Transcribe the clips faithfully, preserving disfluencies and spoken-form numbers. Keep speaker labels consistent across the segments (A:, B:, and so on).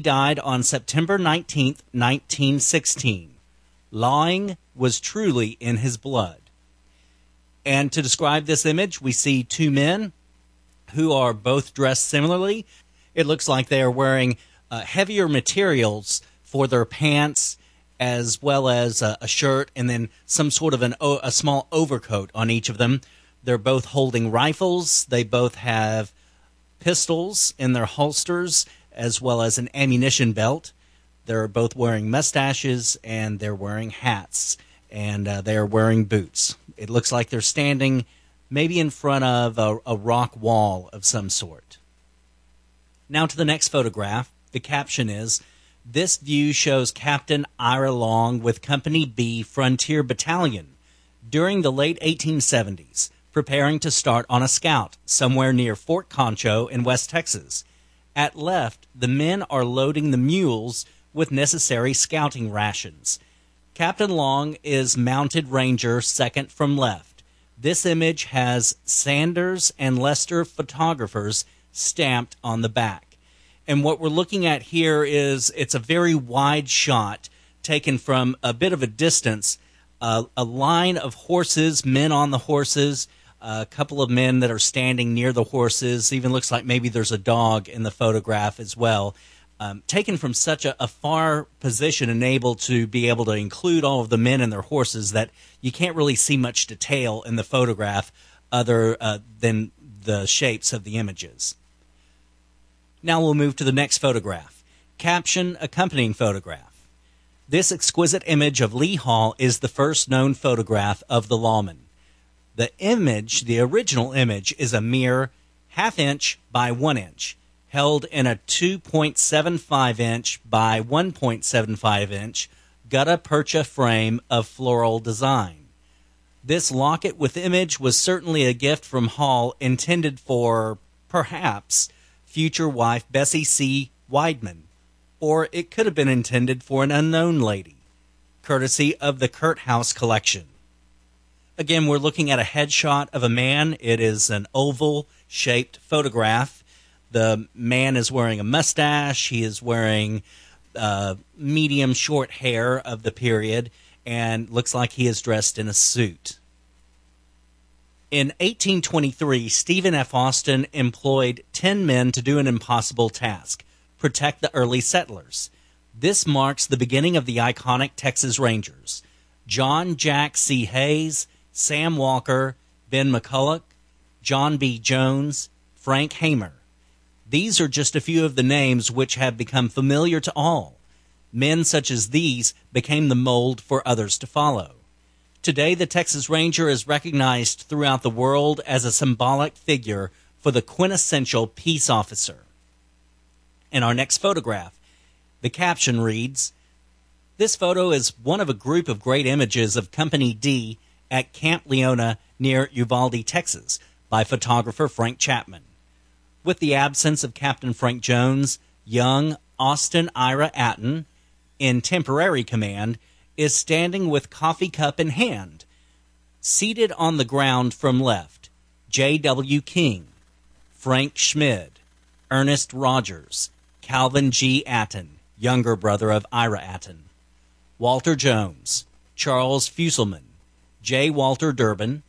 A: died on September nineteenth, nineteen sixteen. Lawing was truly in his blood. And to describe this image, we see two men who are both dressed similarly. It looks like they are wearing uh, heavier materials for their pants, as well as a, a shirt, and then some sort of an o- a small overcoat on each of them. They're both holding rifles. They both have pistols in their holsters, as well as an ammunition belt. They're both wearing mustaches, and they're wearing hats, and uh, they're wearing boots. It looks like they're standing maybe in front of a, a rock wall of some sort. Now to the next photograph. The caption is, "This view shows Captain Ira Long with Company B Frontier Battalion during the late eighteen seventies, preparing to start on a scout somewhere near Fort Concho in West Texas. At left, the men are loading the mules with necessary scouting rations. Captain Long is mounted ranger second from left. This image has Sanders and Lester photographers stamped on the back." And what we're looking at here is it's a very wide shot taken from a bit of a distance. Uh, a line of horses, men on the horses, a couple of men that are standing near the horses. Even looks like maybe there's a dog in the photograph as well. Um, taken from such a, a far position and able to be able to include all of the men and their horses that you can't really see much detail in the photograph other uh, than the shapes of the images. Now we'll move to the next photograph. Caption accompanying photograph. "This exquisite image of Lee Hall is the first known photograph of the lawman. The image, the original image, is a mere half inch by one inch, held in a two point seven five inch by one point seven five inch gutta percha frame of floral design. This locket with image was certainly a gift from Hall intended for, perhaps, future wife Bessie C. Weidman, or it could have been intended for an unknown lady, courtesy of the Kurt House collection." Again, we're looking at a headshot of a man. It is an oval-shaped photograph. The man is wearing a mustache. He is wearing uh, medium short hair of the period, and looks like he is dressed in a suit. In eighteen twenty-three, Stephen F. Austin employed ten men to do an impossible task: protect the early settlers. This marks the beginning of the iconic Texas Rangers. John Jack C. Hayes, Sam Walker, Ben McCulloch, John B. Jones, Frank Hamer. These are just a few of the names which have become familiar to all. Men such as these became the mold for others to follow. Today, the Texas Ranger is recognized throughout the world as a symbolic figure for the quintessential peace officer. In our next photograph, the caption reads, "This photo is one of a group of great images of Company D at Camp Leona near Uvalde, Texas, by photographer Frank Chapman. With the absence of Captain Frank Jones, young Austin Ira Atten, in temporary command, is standing with coffee cup in hand. Seated on the ground from left, J W. King, Frank Schmid, Ernest Rogers, Calvin G. Atten, younger brother of Ira Atten, Walter Jones, Charles Fusselman, J. Walter Durbin,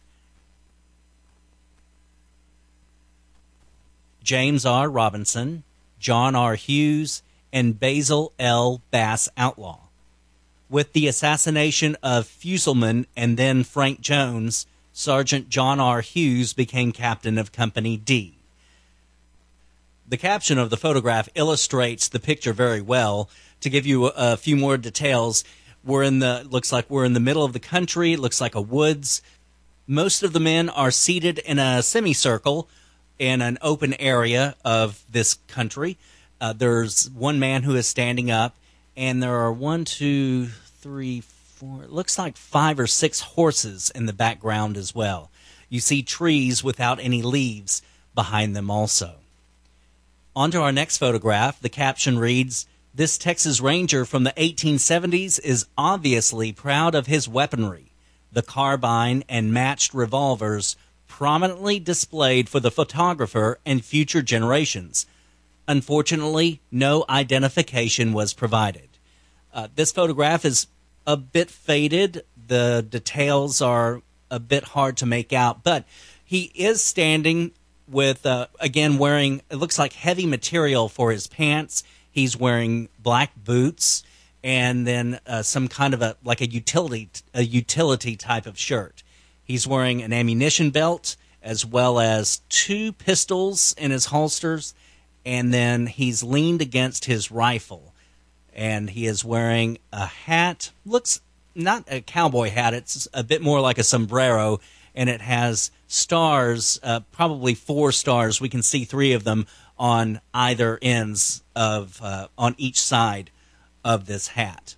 A: James R. Robinson, John R. Hughes, and Basil L. Bass Outlaw. With the assassination of Fusselman and then Frank Jones, Sergeant John R. Hughes became captain of Company D." The caption of the photograph illustrates the picture very well. To give you a, a few more details, we're in the looks like we're in the middle of the country. It looks like a woods. Most of the men are seated in a semicircle in an open area of this country. Uh, there's one man who is standing up, and there are one, two, three, four, it looks like five or six horses in the background as well. You see trees without any leaves behind them also. On to our next photograph. The caption reads, "This Texas Ranger from the eighteen seventies is obviously proud of his weaponry. The carbine and matched revolvers prominently displayed for the photographer and future generations. Unfortunately, no identification was provided. Uh, this photograph is a bit faded. The details are a bit hard to make out, but he is standing with, uh, again, wearing, it looks like heavy material for his pants. He's wearing black boots and then uh, some kind of a, like a utility, a utility type of shirt. He's wearing an ammunition belt as well as two pistols in his holsters, and then he's leaned against his rifle. And he is wearing a hat, looks not a cowboy hat, it's a bit more like a sombrero, and it has stars, uh, probably four stars. We can see three of them on either ends of, uh, on each side of this hat.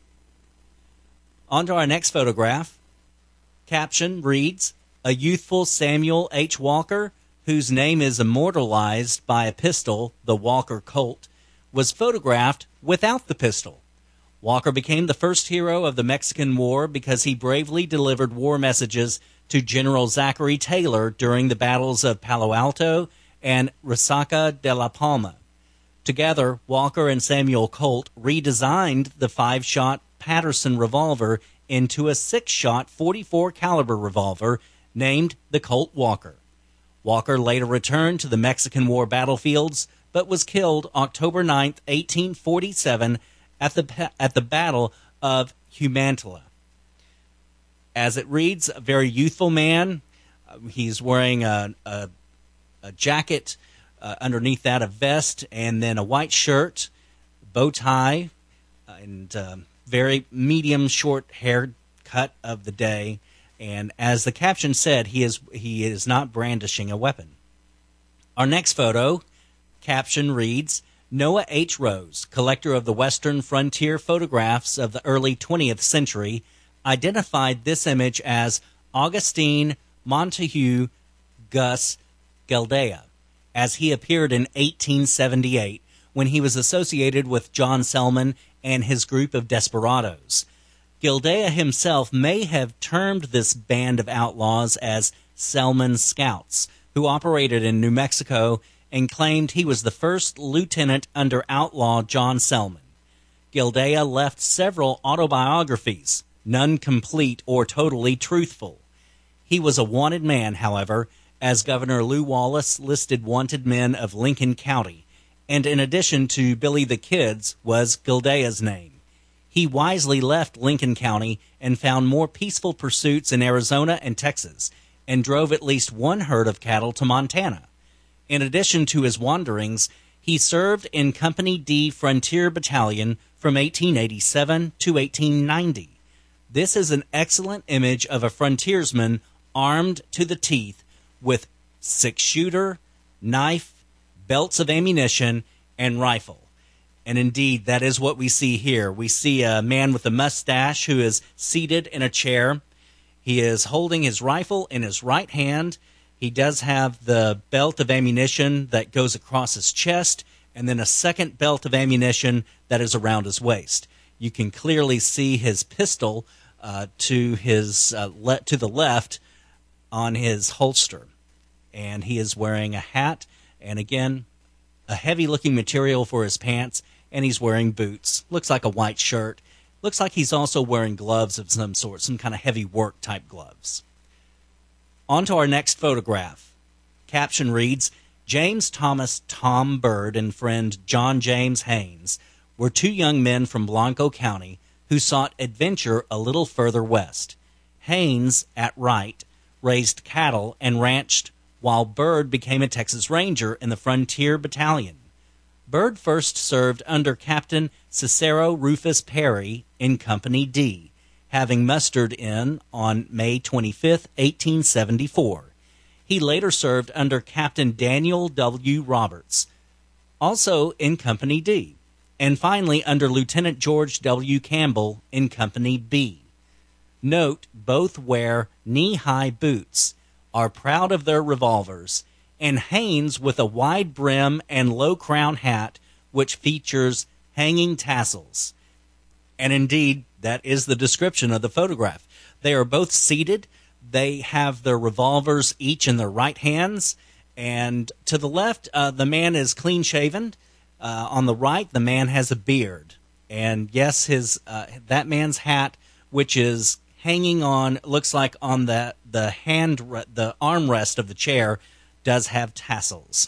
A: On to our next photograph. Caption reads, "A youthful Samuel H. Walker, whose name is immortalized by a pistol, the Walker Colt, was photographed without the pistol. Walker became the first hero of the Mexican War because he bravely delivered war messages to General Zachary Taylor during the battles of Palo Alto and Resaca de la Palma. Together, Walker and Samuel Colt redesigned the five-shot Patterson revolver into a six-shot forty-four caliber revolver named the Colt Walker. Walker later returned to the Mexican War battlefields, but was killed October ninth, eighteen forty-seven, at the at the Battle of Humantala." As it reads, a very youthful man. Uh, he's wearing a, a, a jacket, uh, underneath that a vest, and then a white shirt, bow tie, and uh, very medium short haircut of the day. And as the caption said, he is he is not brandishing a weapon. Our next photo caption reads, "Noah H. Rose, collector of the Western frontier photographs of the early twentieth century, identified this image as Augustine Montague Gus Gildea, as he appeared in eighteen seventy-eight when he was associated with John Selman and his group of desperados. Gildea himself may have termed this band of outlaws as Selman Scouts, who operated in New Mexico and claimed he was the first lieutenant under outlaw John Selman. Gildea left several autobiographies, none complete or totally truthful. He was a wanted man, however, as Governor Lew Wallace listed wanted men of Lincoln County, and in addition to Billy the Kid's was Gildea's name. He wisely left Lincoln County and found more peaceful pursuits in Arizona and Texas, and drove at least one herd of cattle to Montana. In addition to his wanderings, he served in Company D Frontier Battalion from eighteen eighty-seven to eighteen ninety. This is an excellent image of a frontiersman armed to the teeth with six-shooter, knife, belts of ammunition, and rifle. And indeed, that is what we see here. We see a man with a mustache who is seated in a chair. He is holding his rifle in his right hand. He does have the belt of ammunition that goes across his chest, and then a second belt of ammunition that is around his waist. You can clearly see his pistol uh, to his uh, le- to the left on his holster. And he is wearing a hat, and again, a heavy-looking material for his pants, and he's wearing boots. Looks like a white shirt. Looks like he's also wearing gloves of some sort, some kind of heavy work-type gloves. On to our next photograph. Caption reads, "James Thomas Tom Bird and friend John James Haynes were two young men from Blanco County who sought adventure a little further west. Haynes, at right, raised cattle and ranched, while Bird became a Texas Ranger in the Frontier Battalion. Bird first served under Captain Cicero Rufus Perry in Company D, having mustered in on May twenty-fifth, eighteen seventy-four. He later served under Captain Daniel W. Roberts, also in Company D, and finally under Lieutenant George W. Campbell in Company B. Note, both wear knee-high boots, are proud of their revolvers, and Haynes with a wide brim and low crown hat which features hanging tassels." And indeed, that is the description of the photograph. They are both seated. They have their revolvers each in their right hands. And to the left, uh, the man is clean-shaven. Uh, on the right, the man has a beard. And yes, his uh, that man's hat, which is hanging on, looks like on the, the hand, the armrest of the chair, does have tassels.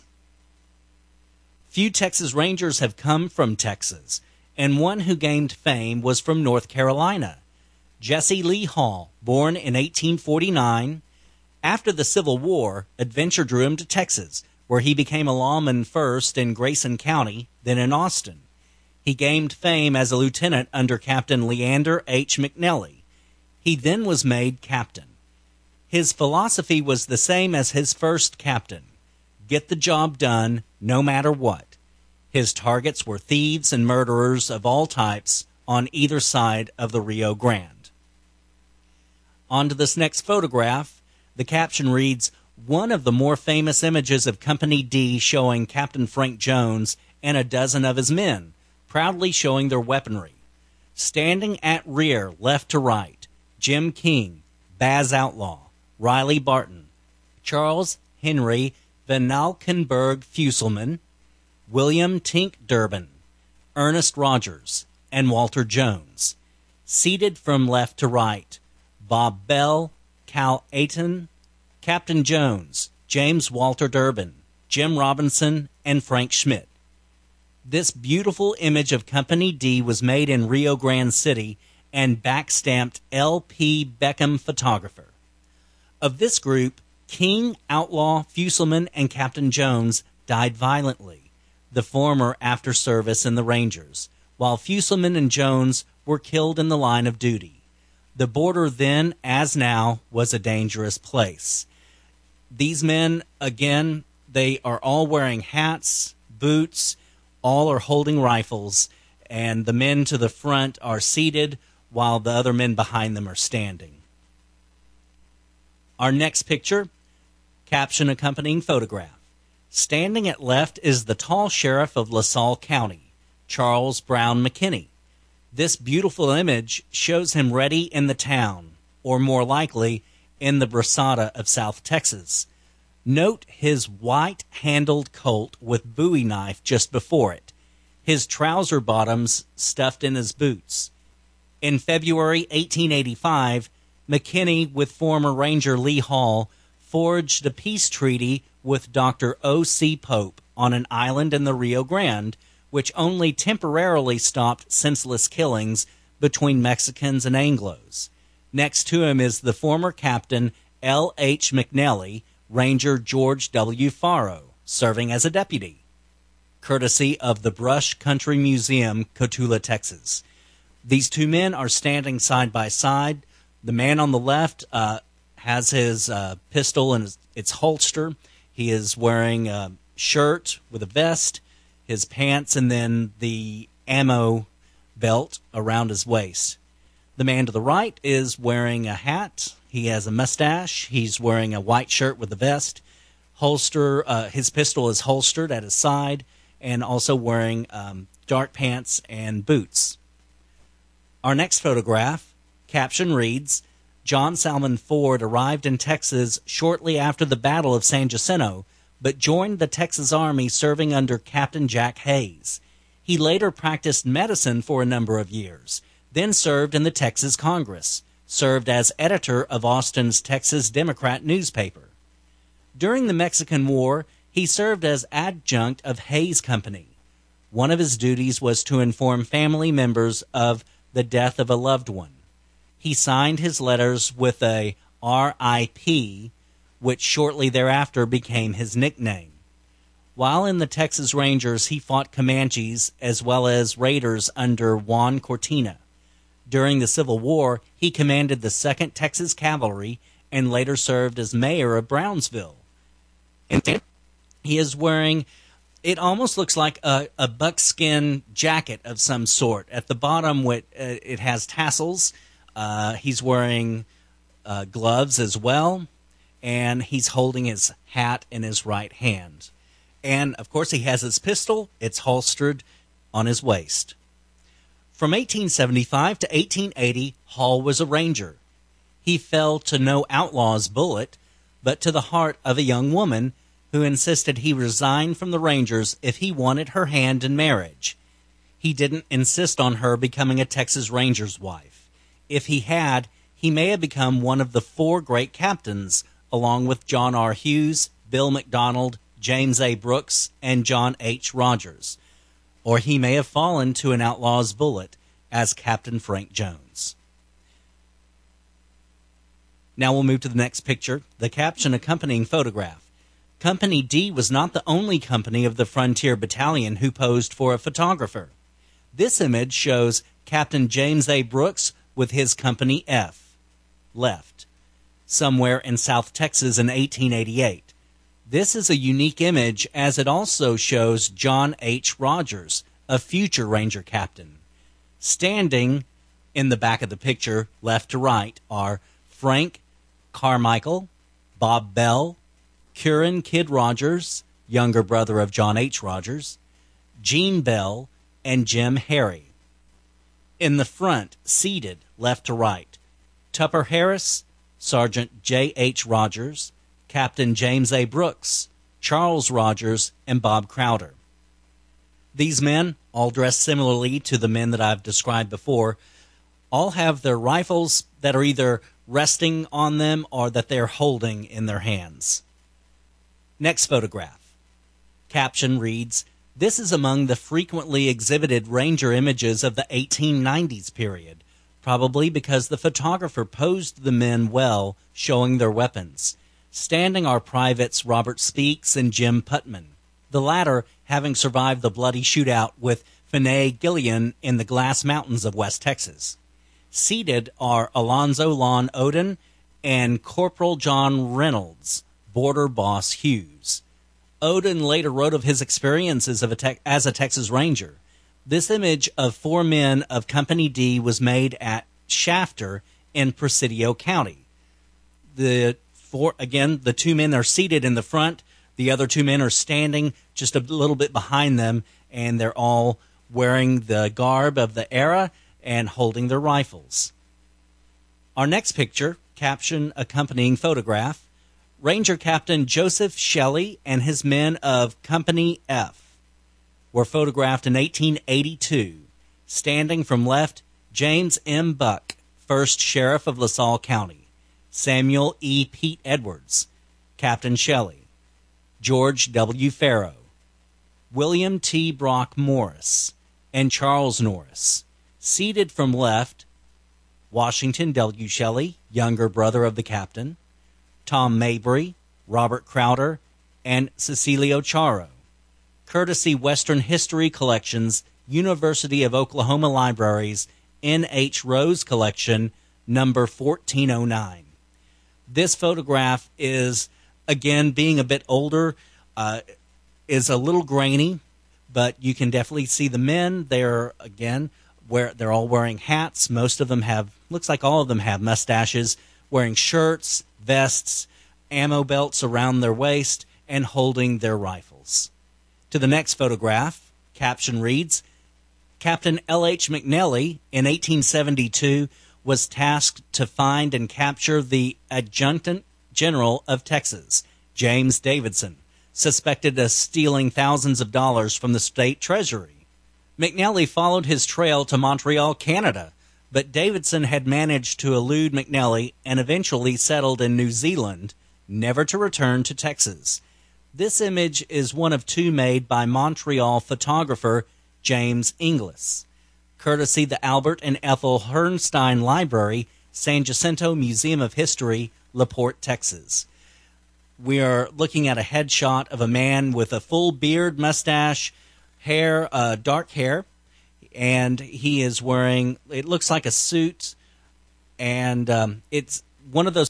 A: Few Texas Rangers have come from Texas, and one who gained fame was from North Carolina. Jesse Lee Hall, born in eighteen forty-nine. After the Civil War, adventure drew him to Texas, where he became a lawman first in Grayson County, then in Austin. He gained fame as a lieutenant under Captain Leander H. McNelly. He then was made captain. His philosophy was the same as his first captain: get the job done no matter what. His targets were thieves and murderers of all types on either side of the Rio Grande. On to this next photograph. The caption reads, "One of the more famous images of Company D showing Captain Frank Jones and a dozen of his men, proudly showing their weaponry. Standing at rear, left to right, Jim King, Baz Outlaw, Riley Barton, Charles Henry Van Valkenburg Fusselman, William Tink Durbin, Ernest Rogers, and Walter Jones. Seated from left to right, Bob Bell, Cal Aiton, Captain Jones, James Walter Durbin, Jim Robinson, and Frank Schmidt. This beautiful image of Company D was made in Rio Grande City and backstamped L P Beckham Photographer. Of this group, King, Outlaw, Fusselman, and Captain Jones died violently, the former after service in the Rangers, while Fusselman and Jones were killed in the line of duty. The border then, as now, was a dangerous place. These men, again, they are all wearing hats, boots, all are holding rifles, and the men to the front are seated while the other men behind them are standing. Our next picture, caption accompanying photograph. Standing at left is the tall sheriff of LaSalle County, Charles Brown McKinney. This beautiful image shows him ready in the town, or more likely, in the Brasada of South Texas. Note his white-handled Colt with bowie knife just before it, his trouser bottoms stuffed in his boots. In February eighteen eighty-five, McKinney, with former Ranger Lee Hall, forged a peace treaty with Doctor O C Pope on an island in the Rio Grande, which only temporarily stopped senseless killings between Mexicans and Anglos. Next to him is the former Captain L H McNelly, Ranger George W. Faro, serving as a deputy, courtesy of the Brush Country Museum, Cotulla, Texas. These two men are standing side by side. The man on the left uh, has his uh, pistol in his, its holster. He is wearing a shirt with a vest, his pants, and then the ammo belt around his waist. The man to the right is wearing a hat. He has a mustache. He's wearing a white shirt with a vest. Holster. Uh, his pistol is holstered at his side, and also wearing um, dark pants and boots. Our next photograph, caption reads, John Salmon Ford arrived in Texas shortly after the Battle of San Jacinto, but joined the Texas Army serving under Captain Jack Hayes. He later practiced medicine for a number of years, then served in the Texas Congress, served as editor of Austin's Texas Democrat newspaper. During the Mexican War, he served as adjunct of Hayes Company. One of his duties was to inform family members of the death of a loved one. He signed his letters with a R I P, which shortly thereafter became his nickname. While in the Texas Rangers, he fought Comanches as well as raiders under Juan Cortina. During the Civil War, he commanded the second Texas Cavalry and later served as mayor of Brownsville. And he is wearing, it almost looks like a, a buckskin jacket of some sort. At the bottom, it, it has tassels. Uh, he's wearing uh, gloves as well, and he's holding his hat in his right hand. And, of course, he has his pistol. It's holstered on his waist. From eighteen seventy-five to eighteen eighty, Hall was a Ranger. He fell to no outlaw's bullet, but to the heart of a young woman who insisted he resign from the Rangers if he wanted her hand in marriage. He didn't insist on her becoming a Texas Rangers wife. If he had, he may have become one of the four great captains, along with John R. Hughes, Bill McDonald, James A. Brooks, and John H. Rogers. Or he may have fallen to an outlaw's bullet as Captain Frank Jones. Now we'll move to the next picture, the caption accompanying photograph. Company D was not the only company of the Frontier Battalion who posed for a photographer. This image shows Captain James A. Brooks with his Company F, left, somewhere in South Texas in eighteen eighty-eight. This is a unique image as it also shows John H. Rogers, a future Ranger captain. Standing in the back of the picture, left to right, are Frank Carmichael, Bob Bell, Curran Kid Rogers, younger brother of John H. Rogers, Gene Bell, and Jim Harry. In the front, seated left to right, Tupper Harris, Sergeant J H. Rogers, Captain James A. Brooks, Charles Rogers, and Bob Crowder. These men, all dressed similarly to the men that I've described before, all have their rifles that are either resting on them or that they're holding in their hands. Next photograph. Caption reads, "This is among the frequently exhibited Ranger images of the eighteen nineties period, probably because the photographer posed the men well, showing their weapons. Standing are Privates Robert Speaks and Jim Putman, the latter having survived the bloody shootout with Finney Gillian in the Glass Mountains of West Texas. Seated are Alonzo Lon Odin and Corporal John Reynolds, Border Boss Hughes. Odin later wrote of his experiences of a te- as a Texas Ranger. This image of four men of Company D was made at Shafter in Presidio County. The four, again, the two men are seated in the front. The other two men are standing just a little bit behind them, and they're all wearing the garb of the era and holding their rifles. Our next picture, caption accompanying photograph, Ranger Captain Joseph Shelley and his men of Company F were photographed in eighteen eighty-two. Standing from left, James M. Buck, first Sheriff of LaSalle County, Samuel E. Pete Edwards, Captain Shelley, George W. Farrow, William T. Brock Morris, and Charles Norris. Seated from left, Washington W. Shelley, younger brother of the captain, Tom Mabry, Robert Crowder, and Cecilio Charo. Courtesy Western History Collections, University of Oklahoma Libraries, N H Rose Collection, number fourteen oh nine. This photograph is, again, being a bit older, uh, is a little grainy, but you can definitely see the men. They're, again, where they're all wearing hats. Most of them have, looks like all of them have mustaches, wearing shirts, vests, ammo belts around their waist, and holding their rifles. To the next photograph, caption reads, Captain L H McNally, in eighteen seventy-two, was tasked to find and capture the Adjutant General of Texas, James Davidson, suspected of stealing thousands of dollars from the state treasury. McNally followed his trail to Montreal, Canada, but Davidson had managed to elude McNally and eventually settled in New Zealand, never to return to Texas. This image is one of two made by Montreal photographer James Inglis, courtesy the Albert and Ethel Herrnstein Library, San Jacinto Museum of History, LaPorte, Texas. We are looking at a headshot of a man with a full beard, mustache, hair, uh, dark hair, and he is wearing, it looks like a suit, and um, it's one of those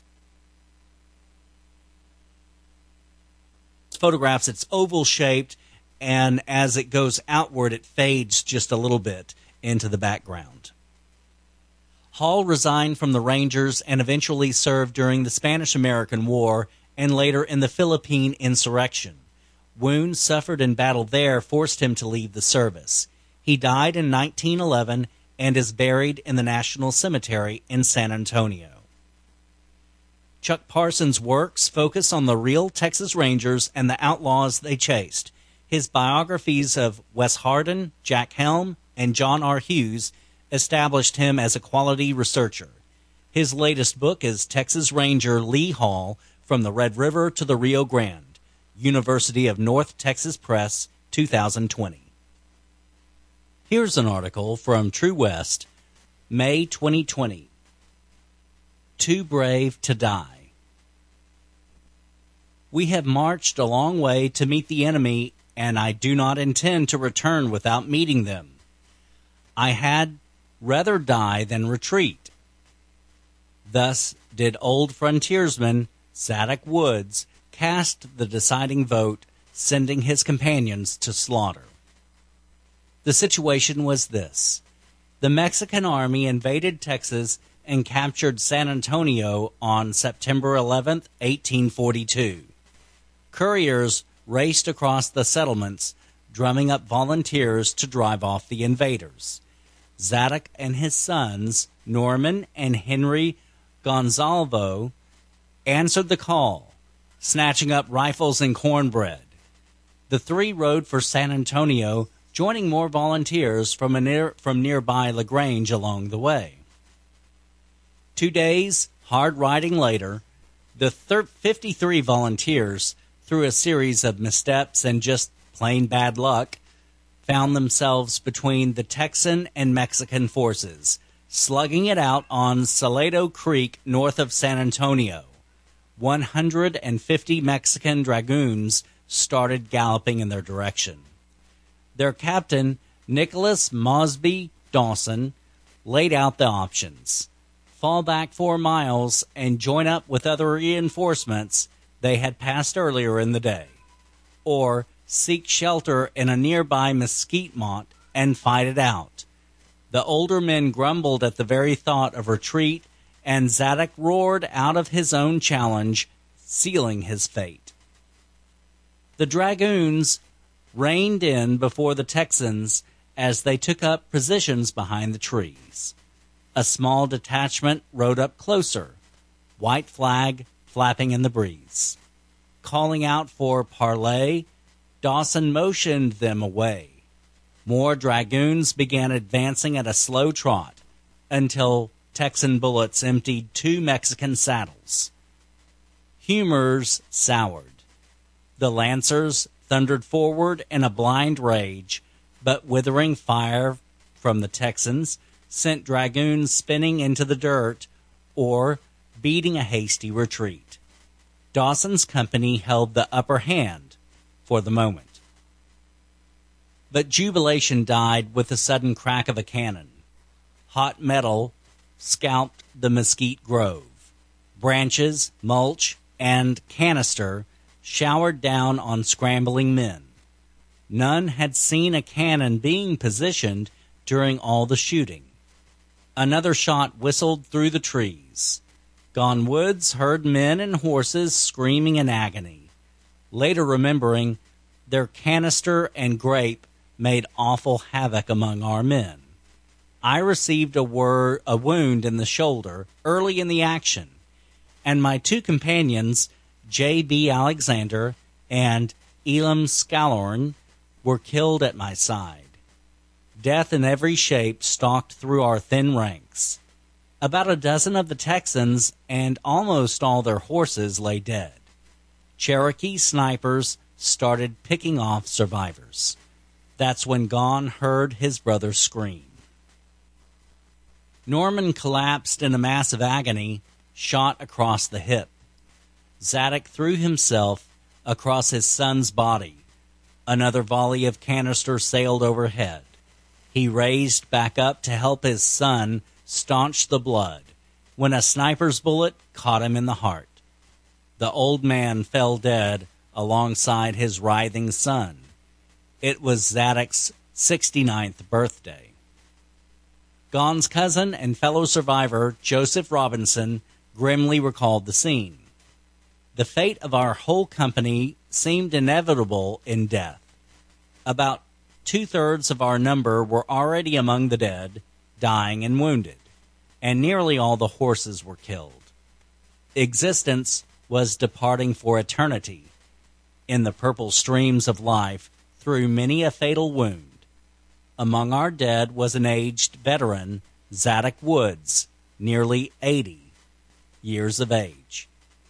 A: photographs. It's oval shaped, and as it goes outward, it fades just a little bit into the background. Hall resigned from the Rangers and eventually served during the Spanish-American War and later in the Philippine insurrection. Wounds suffered in battle there forced him to leave the service. He died in nineteen eleven and is buried in the National Cemetery in San Antonio. Chuck Parsons' works focus on the real Texas Rangers and the outlaws they chased. His biographies of Wes Hardin, Jack Helm, and John R. Hughes established him as a quality researcher. His latest book is Texas Ranger Lee Hall, From the Red River to the Rio Grande, University of North Texas Press, two thousand twenty. Here's an article from True West, May twenty twenty. Too brave to die. We have marched a long way to meet the enemy, and I do not intend to return without meeting them. I had rather die than retreat. Thus did old frontiersman Zadock Woods cast the deciding vote, sending his companions to slaughter. The situation was this. The Mexican army invaded Texas and captured San Antonio on September eleventh, eighteen forty-two. Couriers raced across the settlements, drumming up volunteers to drive off the invaders. Zadock and his sons, Norman and Henry Gonzalvo, answered the call, snatching up rifles and cornbread. The three rode for San Antonio, joining more volunteers from, a near, from nearby LaGrange along the way. Two days, hard riding later, the fifty-three volunteers, through a series of missteps and just plain bad luck, found themselves between the Texan and Mexican forces, slugging it out on Salado Creek north of San Antonio. one hundred fifty Mexican dragoons started galloping in their direction. Their captain, Nicholas Mosby Dawson, laid out the options. Fall back four miles and join up with other reinforcements they had passed earlier in the day, or seek shelter in a nearby mesquite mont and fight it out. The older men grumbled at the very thought of retreat, and Zadock roared out of his own challenge, sealing his fate. The dragoons reined in before the Texans as they took up positions behind the trees. A small detachment rode up closer, white flag flapping in the breeze. Calling out for parley, Dawson motioned them away. More dragoons began advancing at a slow trot until Texan bullets emptied two Mexican saddles. Humors soured. The Lancers thundered forward in a blind rage, but withering fire from the Texans sent dragoons spinning into the dirt or beating a hasty retreat. Dawson's company held the upper hand for the moment. But jubilation died with the sudden crack of a cannon. Hot metal scalped the mesquite grove. Branches, mulch, and canister showered down on scrambling men. None had seen a cannon being positioned during all the shooting. Another shot whistled through the trees. Gone Woods heard men and horses screaming in agony. Later remembering, their canister and grape made awful havoc among our men. I received a, wor- a wound in the shoulder early in the action, and my two companions, J B Alexander and Elam Scalorn, were killed at my side. Death in every shape stalked through our thin ranks. About a dozen of the Texans and almost all their horses lay dead. Cherokee snipers started picking off survivors. That's when Gone heard his brother scream. Norman collapsed in a mass of agony, shot across the hip. Zadock threw himself across his son's body. Another volley of canister sailed overhead. He raised back up to help his son staunch the blood when a sniper's bullet caught him in the heart. The old man fell dead alongside his writhing son. It was Zadock's sixty-ninth birthday. Gone's cousin and fellow survivor, Joseph Robinson, grimly recalled the scene. The fate of our whole company seemed inevitable in death. About two-thirds of our number were already among the dead, dying and wounded, and nearly all the horses were killed. Existence was departing for eternity in the purple streams of life through many a fatal wound. Among our dead was an aged veteran, Zadok Woods, nearly eighty years of age.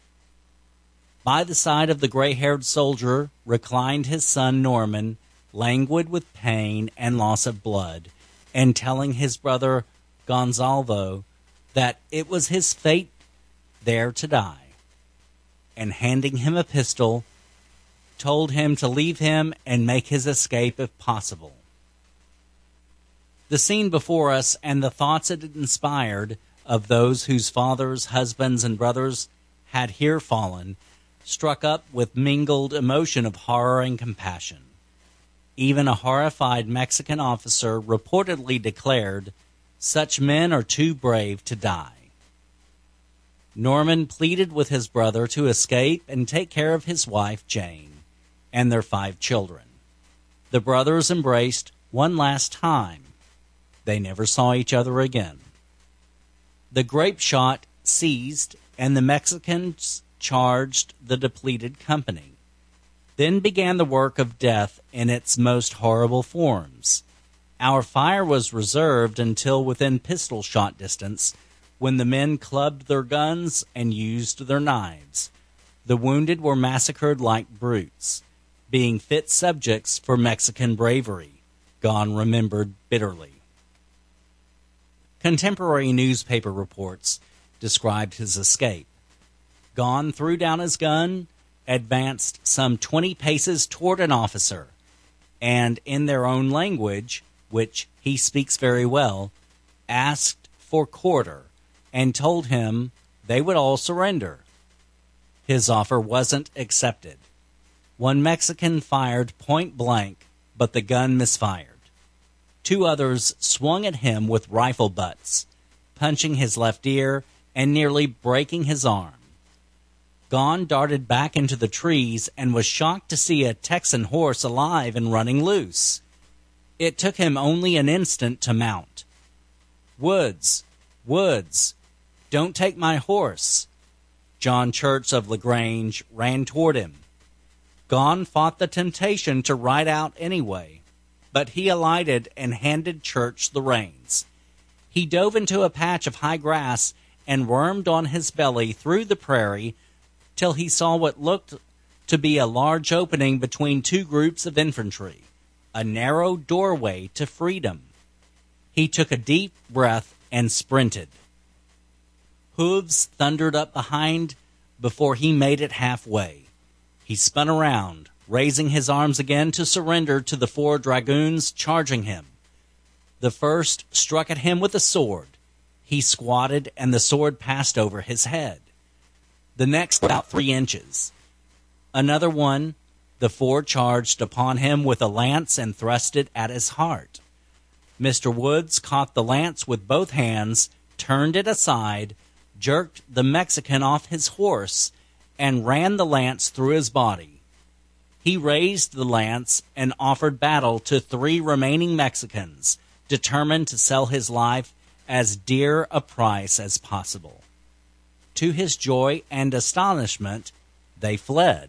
A: By the side of the gray-haired soldier reclined his son Norman, languid with pain and loss of blood, and telling his brother Gonzalvo that it was his fate there to die, and handing him a pistol, told him to leave him and make his escape if possible. The scene before us and the thoughts it inspired of those whose fathers, husbands, and brothers had here fallen struck up with mingled emotion of horror and compassion. Even a horrified Mexican officer reportedly declared, "Such men are too brave to die." Norman pleaded with his brother to escape and take care of his wife, Jane, and their five children. The brothers embraced one last time. They never saw each other again. The grape shot ceased, and the Mexicans charged the depleted company. Then began the work of death in its most horrible forms. Our fire was reserved until within pistol shot distance, when the men clubbed their guns and used their knives. The wounded were massacred like brutes, being fit subjects for Mexican bravery, Gone remembered bitterly. Contemporary newspaper reports described his escape. Gone threw down his gun, advanced some twenty paces toward an officer, and in their own language, which he speaks very well, asked for quarter and told him they would all surrender. His offer wasn't accepted. One Mexican fired point blank, but the gun misfired. Two others swung at him with rifle butts, punching his left ear and nearly breaking his arm. Gone darted back into the trees and was shocked to see a Texan horse alive and running loose. It took him only an instant to mount. "Woods, Woods, don't take my horse." John Church of LaGrange ran toward him. Gone fought the temptation to ride out anyway, but he alighted and handed Church the reins. He dove into a patch of high grass and wormed on his belly through the prairie till he saw what looked to be a large opening between two groups of infantry, a narrow doorway to freedom. He took a deep breath and sprinted. Hooves thundered up behind before he made it halfway. He spun around, raising his arms again to surrender to the four dragoons charging him. The first struck at him with a sword. He squatted, and the sword passed over his head. The next about three inches. Another one, the four charged upon him with a lance and thrust it at his heart. Mister Woods caught the lance with both hands, turned it aside, jerked the Mexican off his horse, and ran the lance through his body. He raised the lance and offered battle to three remaining Mexicans, determined to sell his life as dear a price as possible. To his joy and astonishment, they fled.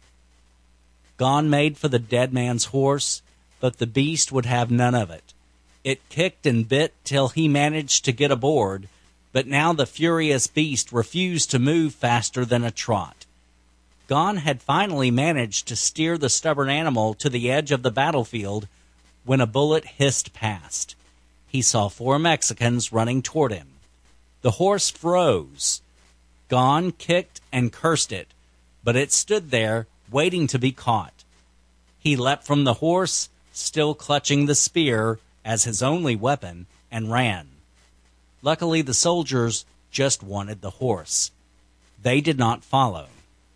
A: Gone made for the dead man's horse, but the beast would have none of it. It kicked and bit till he managed to get aboard, but now the furious beast refused to move faster than a trot. Gone had finally managed to steer the stubborn animal to the edge of the battlefield when a bullet hissed past. He saw four Mexicans running toward him. The horse froze. Gone kicked and cursed it, but it stood there waiting to be caught. He leapt from the horse, still clutching the spear as his only weapon, and ran. Luckily, the soldiers just wanted the horse. They did not follow.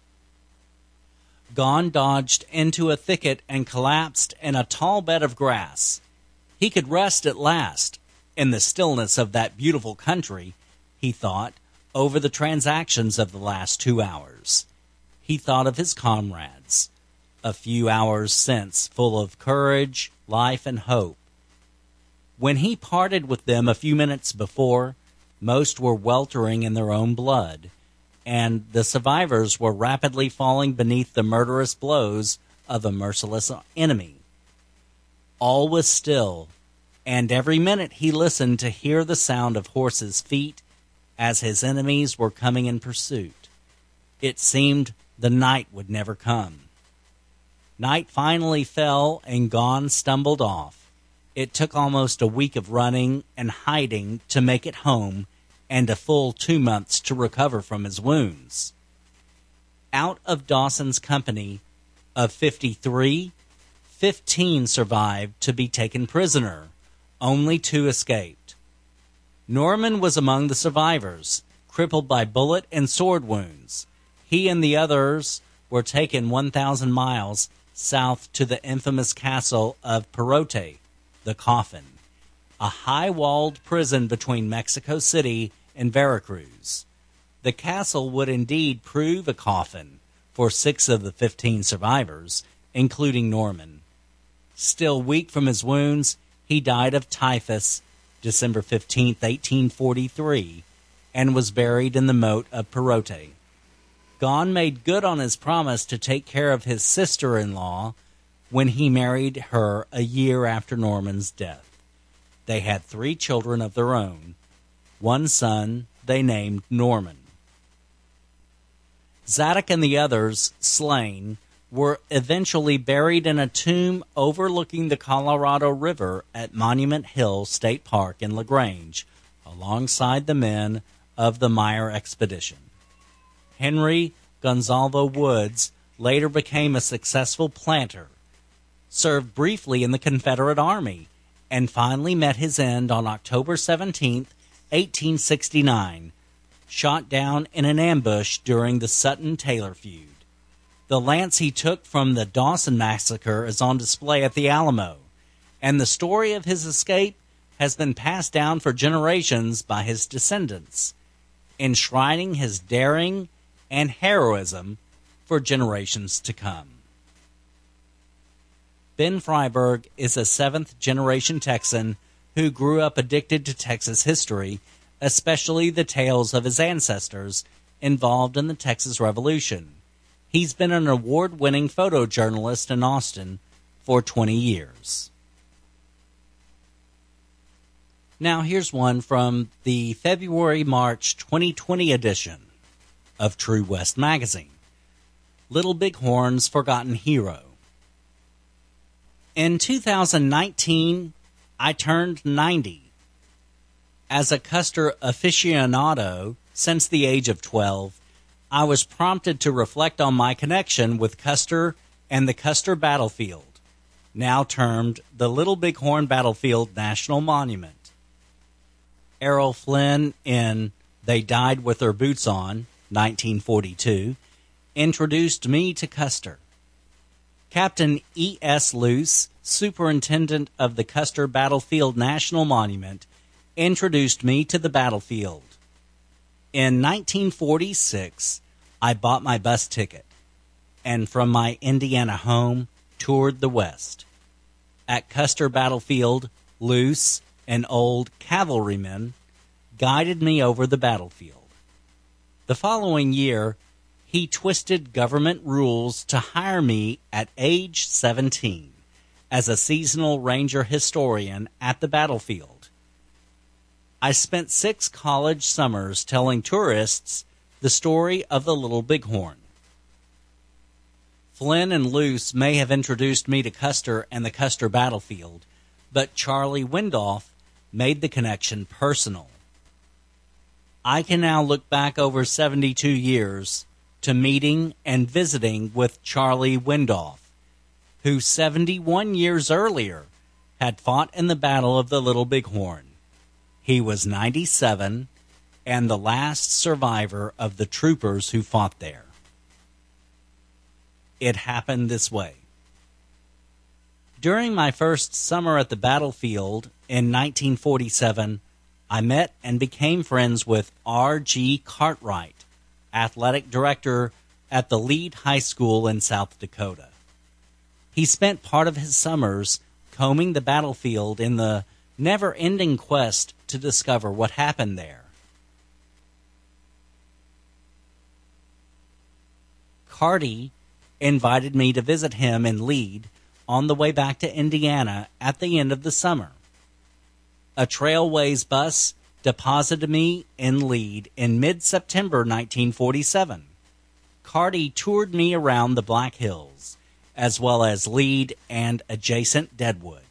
A: Gone dodged into a thicket and collapsed in a tall bed of grass. He could rest at last, in the stillness of that beautiful country, he thought, over the transactions of the last two hours. He thought of his comrades, a few hours since, full of courage, life, and hope. When he parted with them a few minutes before, most were weltering in their own blood, and the survivors were rapidly falling beneath the murderous blows of a merciless enemy. All was still, and every minute he listened to hear the sound of horses' feet as his enemies were coming in pursuit. It seemed the night would never come. Night finally fell, and Gon stumbled off. It took almost a week of running and hiding to make it home, and a full two months to recover from his wounds. Out of Dawson's company of fifty-three, fifteen survived to be taken prisoner. Only two escaped. Norman was among the survivors, crippled by bullet and sword wounds. He and the others were taken one thousand miles south to the infamous castle of Perote, the Coffin, a high-walled prison between Mexico City and Veracruz. The castle would indeed prove a coffin for six of the fifteen survivors, including Norman. Still weak from his wounds, he died of typhus December fifteenth, eighteen forty-three, and was buried in the moat of Perote. Gon made good on his promise to take care of his sister-in-law when he married her a year after Norman's death. They had three children of their own. One son they named Norman. Zadok and the others, slain, were eventually buried in a tomb overlooking the Colorado River at Monument Hill State Park in LaGrange, alongside the men of the Meyer expedition. Henry Gonzalvo Woods later became a successful planter, served briefly in the Confederate Army, and finally met his end on October seventeenth, eighteen sixty-nine, shot down in an ambush during the Sutton-Taylor feud. The lance he took from the Dawson Massacre is on display at the Alamo, and the story of his escape has been passed down for generations by his descendants, enshrining his daring and heroism for generations to come. Ben Freiberg is a seventh-generation Texan who grew up addicted to Texas history, especially the tales of his ancestors involved in the Texas Revolution. He's been an award-winning photojournalist in Austin for twenty years. Now here's one from the February-March twenty twenty edition of True West Magazine. Little Bighorn's Forgotten Hero. In two thousand nineteen, I turned ninety. As a Custer aficionado since the age of twelve, I was prompted to reflect on my connection with Custer and the Custer Battlefield, now termed the Little Bighorn Battlefield National Monument. Errol Flynn in They Died with Their Boots On, nineteen forty-two, introduced me to Custer. Captain E S. Luce, superintendent of the Custer Battlefield National Monument, introduced me to the battlefield. In nineteen forty-six, I bought my bus ticket, and from my Indiana home, toured the West. At Custer Battlefield, Luce, an old cavalryman, guided me over the battlefield. The following year, he twisted government rules to hire me at age seventeen as a seasonal ranger historian at the battlefield. I spent six college summers telling tourists the story of the Little Bighorn. Flynn and Luce may have introduced me to Custer and the Custer Battlefield, but Charlie Windolph made the connection personal. I can now look back over seventy-two years to meeting and visiting with Charlie Windolph, who seventy-one years earlier had fought in the Battle of the Little Bighorn. He was ninety-seven and the last survivor of the troopers who fought there. It happened this way. During my first summer at the battlefield in nineteen forty-seven, I met and became friends with R G Cartwright, athletic director at the Lead High School in South Dakota. He spent part of his summers combing the battlefield in the never-ending quest to discover what happened there. Carty invited me to visit him in Lead on the way back to Indiana at the end of the summer. A Trailways bus deposited me in Lead in mid-September nineteen forty-seven. Carty toured me around the Black Hills, as well as Lead and adjacent Deadwood.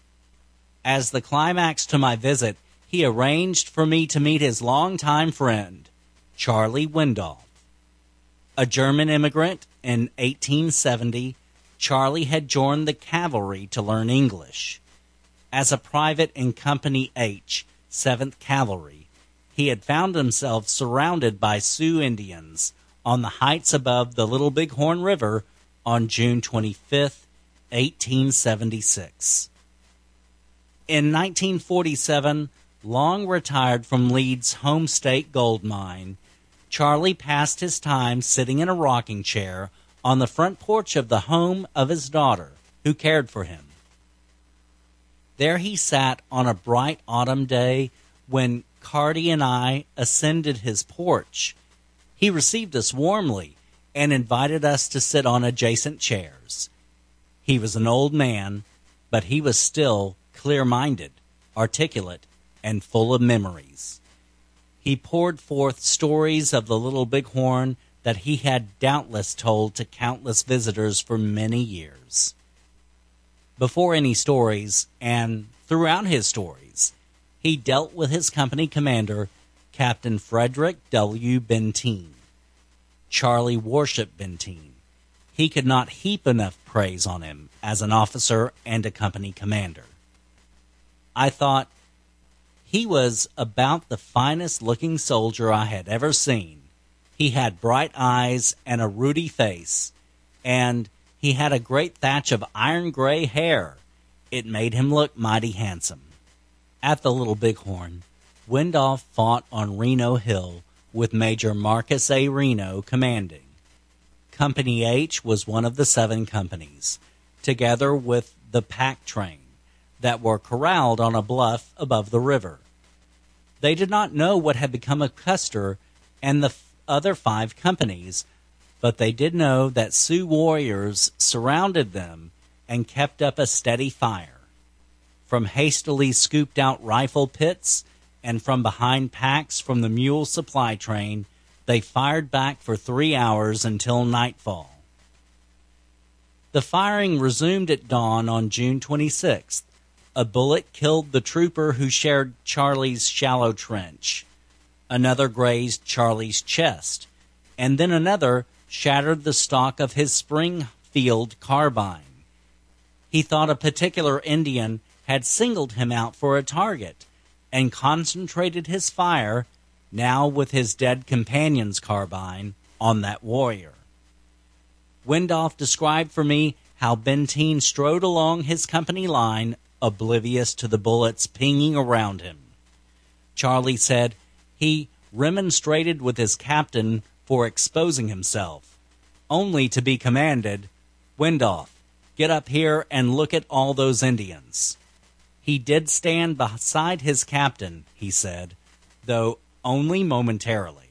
A: As the climax to my visit, he arranged for me to meet his longtime friend, Charlie Wendoff. A German immigrant in eighteen seventy, Charlie had joined the cavalry to learn English. As a private in Company H, seventh Cavalry, he had found himself surrounded by Sioux Indians on the heights above the Little Bighorn River on June twenty-fifth, eighteen seventy-six. In nineteen forty-seven, long retired from Lead's home state gold mine, Charlie passed his time sitting in a rocking chair on the front porch of the home of his daughter, who cared for him. There he sat on a bright autumn day when Carty and I ascended his porch. He received us warmly and invited us to sit on adjacent chairs. He was an old man, but he was still clear-minded, articulate, and full of memories. He poured forth stories of the Little Bighorn that he had doubtless told to countless visitors for many years. Before any stories, and throughout his stories, he dealt with his company commander, Captain Frederick W. Benteen. Charlie worshipped Benteen. He could not heap enough praise on him as an officer and a company commander. I thought, he was about the finest-looking soldier I had ever seen. He had bright eyes and a ruddy face, and he had a great thatch of iron-gray hair. It made him look mighty handsome. At the Little Bighorn, Wendoff fought on Reno Hill with Major Marcus A. Reno commanding. Company H was one of the seven companies, together with the pack train, that were corralled on a bluff above the river. They did not know what had become of Custer and the f- other five companies, but they did know that Sioux warriors surrounded them and kept up a steady fire. From hastily scooped-out rifle pits and from behind packs from the mule supply train, they fired back for three hours until nightfall. The firing resumed at dawn on June twenty-sixth. A bullet killed the trooper who shared Charlie's shallow trench. Another grazed Charlie's chest, and then another shattered the stock of his Springfield carbine. He thought a particular Indian had singled him out for a target and concentrated his fire, now with his dead companion's carbine, on that warrior. Wendoff described for me how Benteen strode along his company line, oblivious to the bullets pinging around him. Charlie said he remonstrated with his captain for exposing himself, only to be commanded, "Wendoff, get up here and look at all those Indians." He did stand beside his captain, he said, though only momentarily.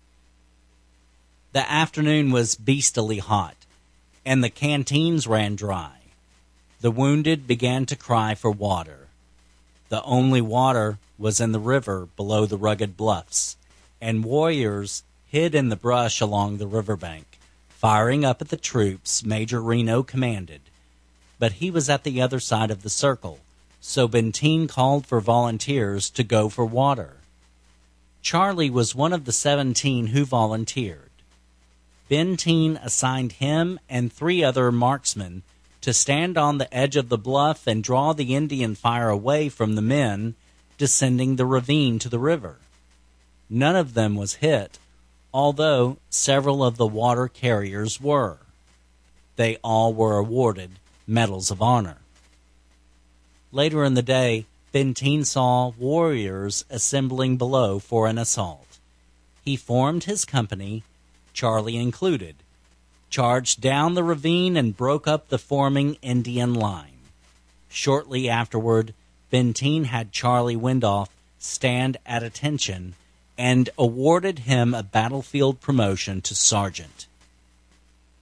A: The afternoon was beastily hot, and the canteens ran dry. The wounded began to cry for water. The only water was in the river below the rugged bluffs, and warriors hid in the brush along the riverbank, firing up at the troops Major Reno commanded. But he was at the other side of the circle, so Benteen called for volunteers to go for water. Charlie was one of the seventeen who volunteered. Benteen assigned him and three other marksmen to stand on the edge of the bluff and draw the Indian fire away from the men descending the ravine to the river. None of them was hit, although several of the water carriers were. They all were awarded Medals of Honor. Later in the day, Benteen saw warriors assembling below for an assault. He formed his company, Charlie included, charged down the ravine and broke up the forming Indian line. Shortly afterward, Benteen had Charlie Wendoff stand at attention and awarded him a battlefield promotion to sergeant.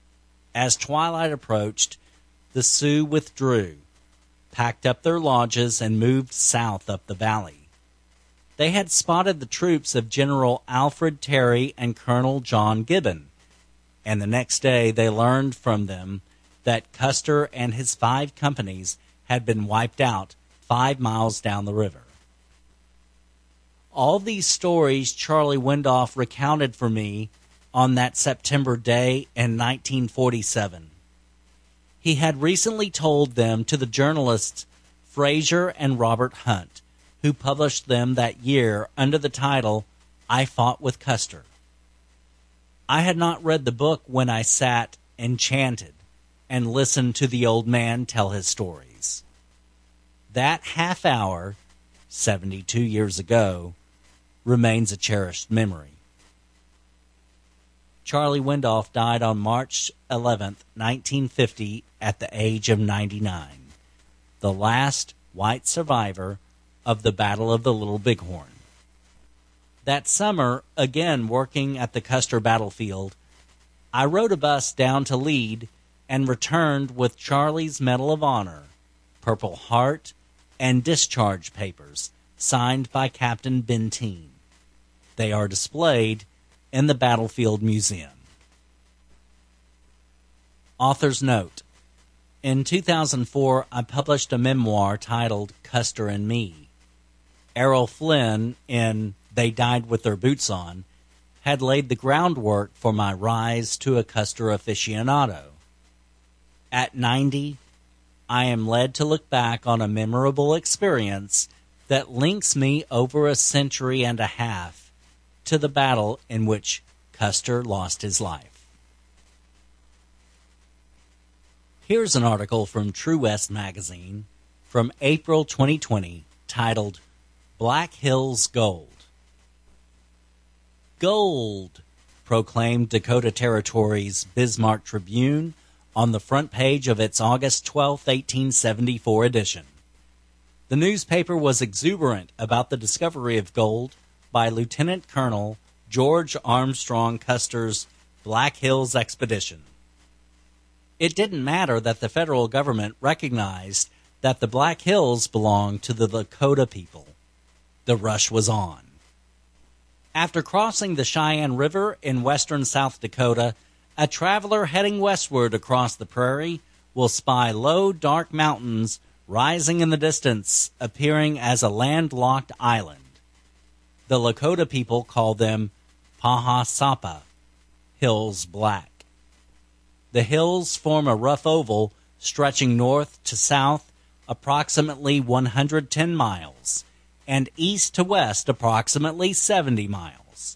A: As twilight approached, the Sioux withdrew, packed up their lodges, and moved south up the valley. They had spotted the troops of General Alfred Terry and Colonel John Gibbon, and the next day they learned from them that Custer and his five companies had been wiped out five miles down the river. All these stories Charlie Wendoff recounted for me on that September day in nineteen forty-seven. He had recently told them to the journalists Fraser and Robert Hunt, who published them that year under the title, I Fought with Custer. I had not read the book when I sat enchanted and listened to the old man tell his stories. That half hour, seventy-two years ago, remains a cherished memory. Charlie Wendoff died on March eleventh, nineteen fifty, at the age of ninety-nine, the last white survivor of the Battle of the Little Bighorn. That summer, again working at the Custer battlefield, I rode a bus down to Lead and returned with Charlie's Medal of Honor, Purple Heart, and discharge papers signed by Captain Benteen. They are displayed in the Battlefield Museum. Author's note. In two thousand four, I published a memoir titled Custer and Me. Errol Flynn, in They Died with Their Boots On, had laid the groundwork for my rise to a Custer aficionado. At ninety, I am led to look back on a memorable experience that links me over a century and a half to the battle in which Custer lost his life. Here's an article from True West magazine from April twenty twenty titled Black Hills Gold. Gold, proclaimed Dakota Territory's Bismarck Tribune on the front page of its August twelfth, eighteen seventy-four edition. The newspaper was exuberant about the discovery of gold by Lieutenant Colonel George Armstrong Custer's Black Hills expedition. It didn't matter that the federal government recognized that the Black Hills belonged to the Lakota people. The rush was on. After crossing the Cheyenne River in western South Dakota, a traveler heading westward across the prairie will spy low, dark mountains rising in the distance, appearing as a landlocked island. The Lakota people call them Pahasapa, Hills Black. The hills form a rough oval stretching north to south approximately one hundred ten miles and east to west approximately seventy miles.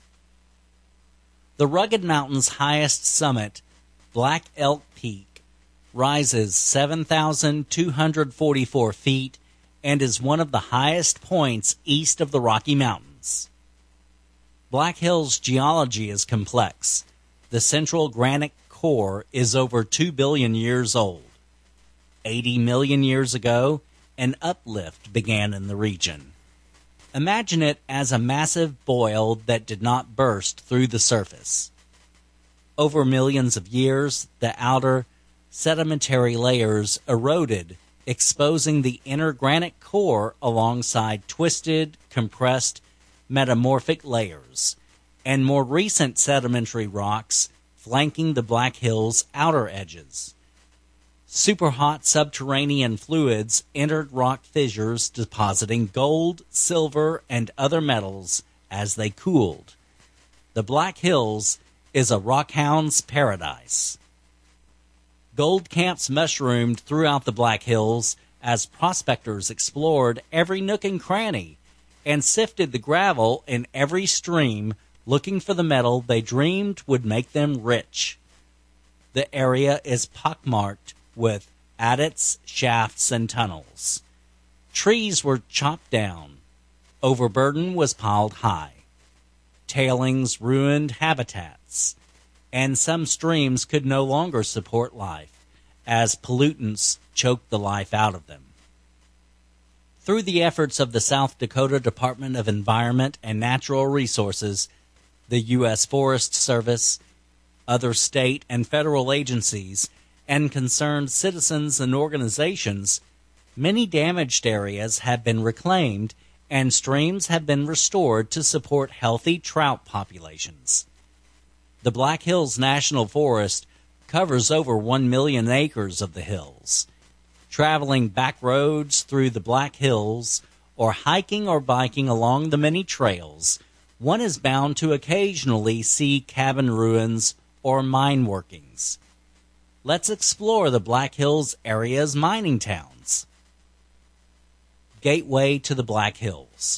A: The rugged mountain's highest summit, Black Elk Peak, rises seven thousand two hundred forty-four feet and is one of the highest points east of the Rocky Mountains. Black Hills' geology is complex. The central granite core is over two billion years old. eighty million years ago, an uplift began in the region. Imagine it as a massive boil that did not burst through the surface. Over millions of years, the outer sedimentary layers eroded, exposing the inner granite core alongside twisted, compressed, metamorphic layers, and more recent sedimentary rocks flanking the Black Hills' outer edges. Superhot subterranean fluids entered rock fissures, depositing gold, silver, and other metals as they cooled. The Black Hills is a rockhound's paradise. Gold camps mushroomed throughout the Black Hills as prospectors explored every nook and cranny and sifted the gravel in every stream, looking for the metal they dreamed would make them rich. The area is pockmarked with adits, shafts, and tunnels. Trees were chopped down. Overburden was piled high. Tailings ruined habitats, and some streams could no longer support life, as pollutants choked the life out of them. Through the efforts of the South Dakota Department of Environment and Natural Resources, the U S Forest Service, other state and federal agencies, and concerned citizens and organizations, many damaged areas have been reclaimed and streams have been restored to support healthy trout populations. The Black Hills National Forest covers over one million acres of the hills. Traveling back roads through the Black Hills or hiking or biking along the many trails, one is bound to occasionally see cabin ruins or mine workings. Let's explore the Black Hills area's mining towns. Gateway to the Black Hills.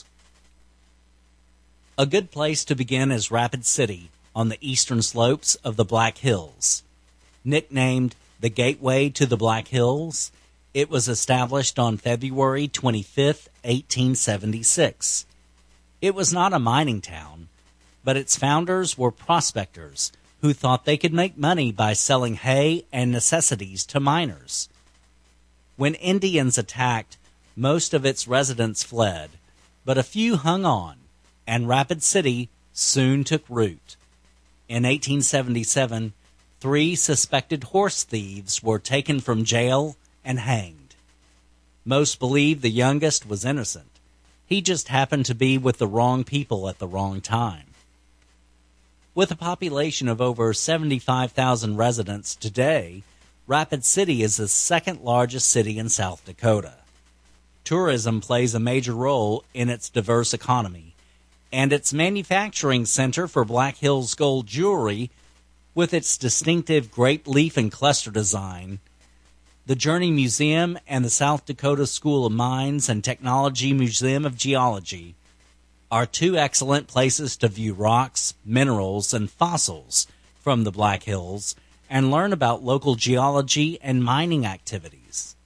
A: A good place to begin is Rapid City on the eastern slopes of the Black Hills. Nicknamed the Gateway to the Black Hills, it was established on February twenty-fifth, eighteen seventy-six. It was not a mining town, but its founders were prospectors who thought they could make money by selling hay and necessities to miners. When Indians attacked, most of its residents fled, but a few hung on, and Rapid City soon took root. In eighteen seventy-seven, three suspected horse thieves were taken from jail and hanged. Most believe the youngest was innocent. He just happened to be with the wrong people at the wrong time. With a population of over seventy-five thousand residents today, Rapid City is the second largest city in South Dakota. Tourism plays a major role in its diverse economy, and its manufacturing center for Black Hills gold jewelry, with its distinctive grape leaf and cluster design, the Journey Museum and the South Dakota School of Mines and Technology Museum of Geology are two excellent places to view rocks, minerals, and fossils from the Black Hills and learn about local geology and mining activities.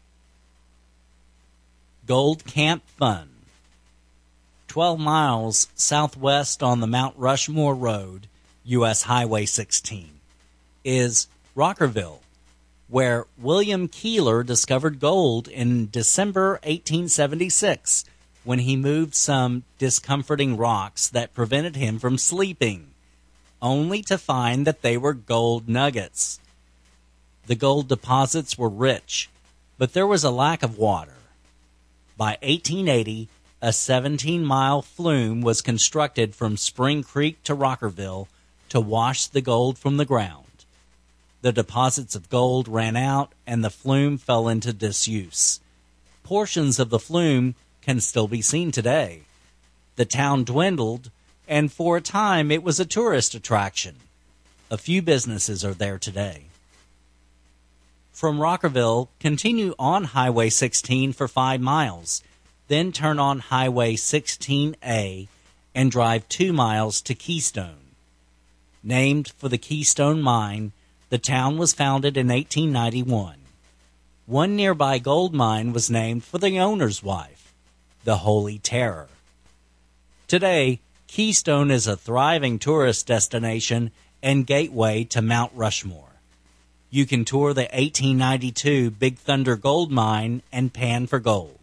A: Gold Camp Fun. twelve miles southwest on the Mount Rushmore Road, U S Highway sixteen, is Rockerville, where William Keeler discovered gold in December eighteen seventy-six when he moved some discomforting rocks that prevented him from sleeping, only to find that they were gold nuggets. The gold deposits were rich, but there was a lack of water. By eighteen eighty, a seventeen-mile flume was constructed from Spring Creek to Rockerville to wash the gold from the ground. The deposits of gold ran out, and the flume fell into disuse. Portions of the flume can still be seen today. The town dwindled, and for a time it was a tourist attraction. A few businesses are there today. From Rockerville, continue on Highway sixteen for five miles, then turn on Highway sixteen A and drive two miles to Keystone. Named for the Keystone Mine, the town was founded in eighteen ninety-one. One nearby gold mine was named for the owner's wife, the Holy Terror. Today, Keystone is a thriving tourist destination and gateway to Mount Rushmore. You can tour the eighteen ninety-two Big Thunder Gold Mine and pan for gold.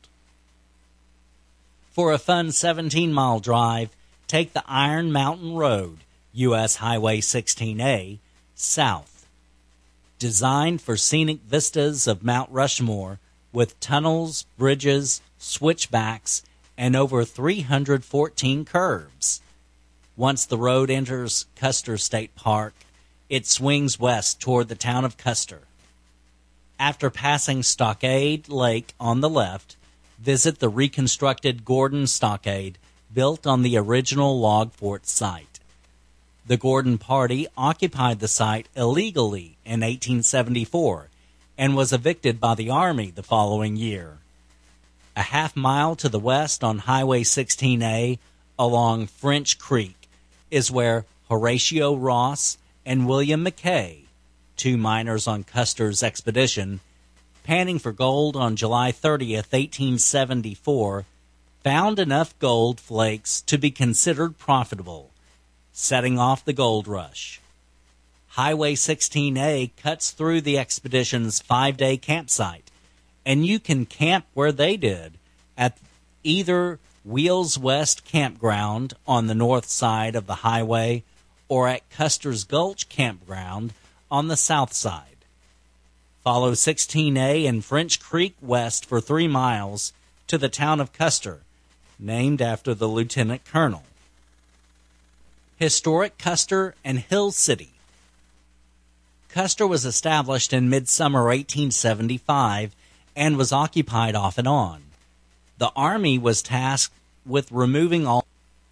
A: For a fun seventeen-mile drive, take the Iron Mountain Road, U S Highway sixteen A, south. Designed for scenic vistas of Mount Rushmore with tunnels, bridges, switchbacks, and over three hundred fourteen curves. Once the road enters Custer State Park, it swings west toward the town of Custer. After passing Stockade Lake on the left, visit the reconstructed Gordon Stockade built on the original log fort site. The Gordon Party occupied the site illegally in eighteen seventy-four and was evicted by the Army the following year. A half mile to the west on Highway sixteen A along French Creek is where Horatio Ross and William McKay, two miners on Custer's expedition, panning for gold on July thirtieth, eighteen seventy-four, found enough gold flakes to be considered profitable, setting off the gold rush. Highway sixteen A cuts through the expedition's five-day campsite, and you can camp where they did at either Wheels West Campground on the north side of the highway or at Custer's Gulch Campground on the south side. Follow sixteen A and French Creek west for three miles to the town of Custer, named after the lieutenant colonel. Historic Custer and Hill City. Custer was established in midsummer eighteen seventy-five and was occupied off and on. The Army was tasked with removing all,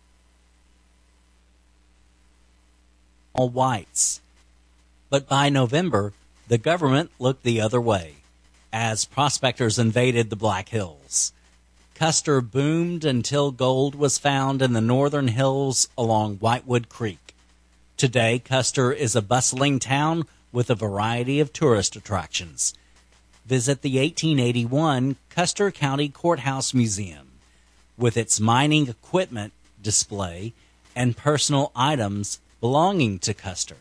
A: all whites. But by November, the government looked the other way, as prospectors invaded the Black Hills. Custer boomed until gold was found in the northern hills along Whitewood Creek. Today, Custer is a bustling town with a variety of tourist attractions. Visit the eighteen eighty-one Custer County Courthouse Museum, with its mining equipment display and personal items belonging to Custer.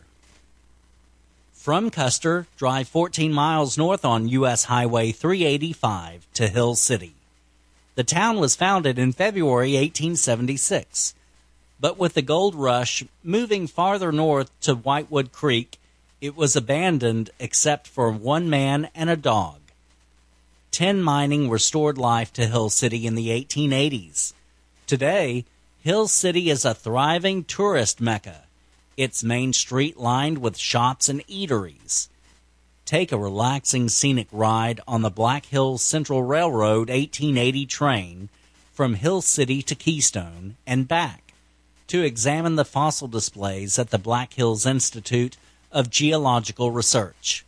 A: From Custer, drive fourteen miles north on U S Highway three eighty-five to Hill City. The town was founded in February eighteen seventy-six, but with the gold rush moving farther north to Whitewood Creek, it was abandoned except for one man and a dog. Tin mining restored life to Hill City in the eighteen eighties. Today, Hill City is a thriving tourist mecca, its main street lined with shops and eateries. Take a relaxing scenic ride on the Black Hills Central Railroad eighteen eighty train from Hill City to Keystone and back to examine the fossil displays at the Black Hills Institute of Geological Research.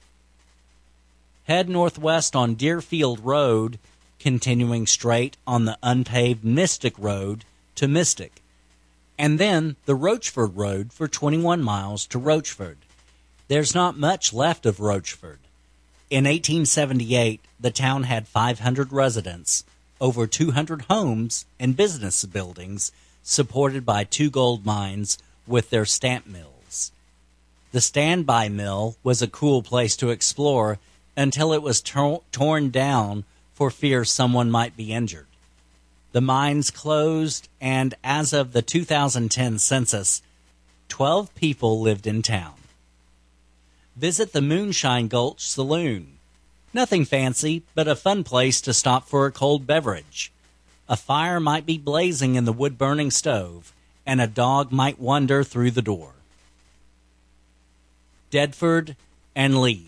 A: Head northwest on Deerfield Road, continuing straight on the unpaved Mystic Road to Mystic, and then the Rochford Road for twenty-one miles to Rochford. There's not much left of Rochford. In eighteen seventy-eight, the town had five hundred residents, over two hundred homes and business buildings supported by two gold mines with their stamp mills. The Standby Mill was a cool place to explore until it was tor- torn down for fear someone might be injured. The mines closed, and as of the two thousand ten census, twelve people lived in town. Visit the Moonshine Gulch Saloon. Nothing fancy, but a fun place to stop for a cold beverage. A fire might be blazing in the wood-burning stove, and a dog might wander through the door. Dedford and Lead.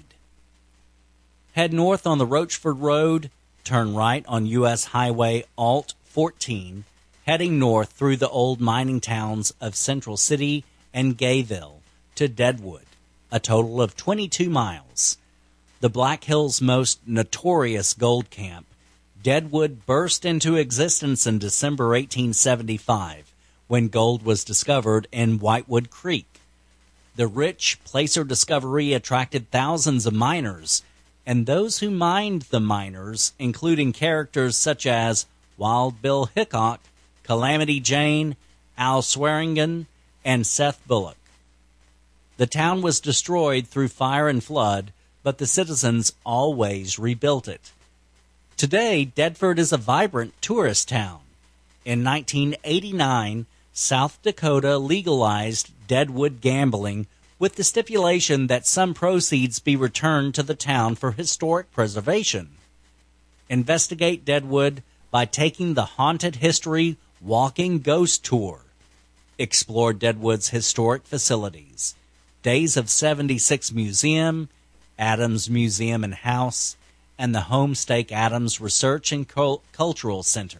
A: Head north on the Rochford Road, turn right on U S Highway Alt fourteen, heading north through the old mining towns of Central City and Gayville to Deadwood, a total of twenty-two miles. The Black Hills' most notorious gold camp, Deadwood burst into existence in December eighteen seventy-five, when gold was discovered in Whitewood Creek. The rich placer discovery attracted thousands of miners, and those who mined the miners, including characters such as Wild Bill Hickok, Calamity Jane, Al Swearingen, and Seth Bullock. The town was destroyed through fire and flood, but the citizens always rebuilt it. Today, Dedford is a vibrant tourist town. In nineteen eighty-nine, South Dakota legalized Deadwood gambling with the stipulation that some proceeds be returned to the town for historic preservation. Investigate Deadwood by taking the Haunted History Walking Ghost Tour. Explore Deadwood's historic facilities. Days of seventy-six Museum, Adams Museum and House, and the Homestake Adams Research and Cul- Cultural Center.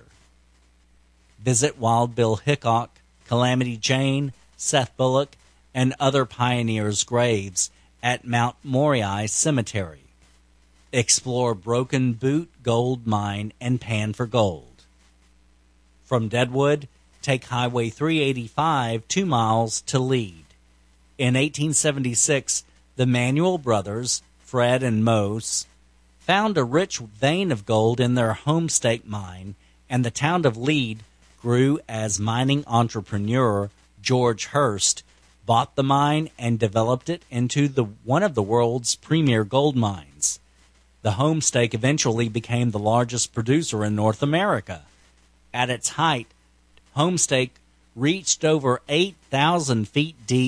A: Visit Wild Bill Hickok, Calamity Jane, Seth Bullock, and other pioneers' graves at Mount Moriah Cemetery. Explore Broken Boot Gold Mine and Pan for Gold. From Deadwood, take Highway three eighty-five two miles to Lead. In eighteen seventy-six, the Manuel brothers, Fred and Mose, found a rich vein of gold in their Homestake mine, and the town of Lead grew as mining entrepreneur George Hurst bought the mine and developed it into the one of the world's premier gold mines. The Homestake eventually became the largest producer in North America. At its height, Homestake reached over eight thousand feet deep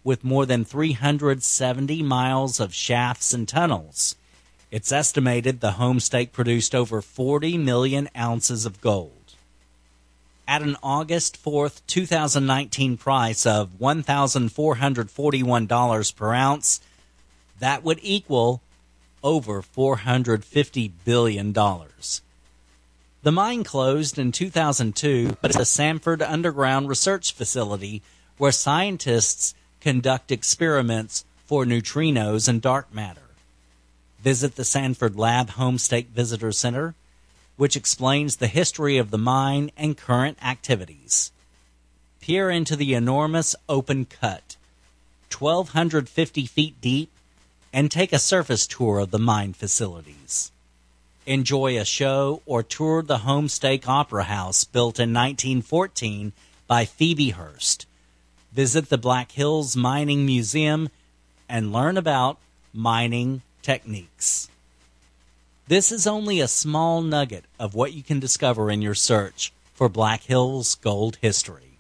A: with more than three hundred seventy miles of shafts and tunnels. It's estimated the homestake produced over forty million ounces of gold. At an August fourth, two thousand nineteen price of one thousand four hundred forty-one dollars per ounce, that would equal over four hundred fifty billion dollars. The mine closed in two thousand two, but it's a Sanford underground research facility where scientists conduct experiments for neutrinos and dark matter. Visit the Sanford Lab Homestake Visitor Center, which explains the history of the mine and current activities. Peer into the enormous open cut, twelve fifty feet deep, and take a surface tour of the mine facilities. Enjoy a show or tour the Homestake Opera House built in nineteen fourteen by Phoebe Hearst. Visit the Black Hills Mining Museum and learn about mining techniques. This is only a small nugget of what you can discover in your search for Black Hills gold history.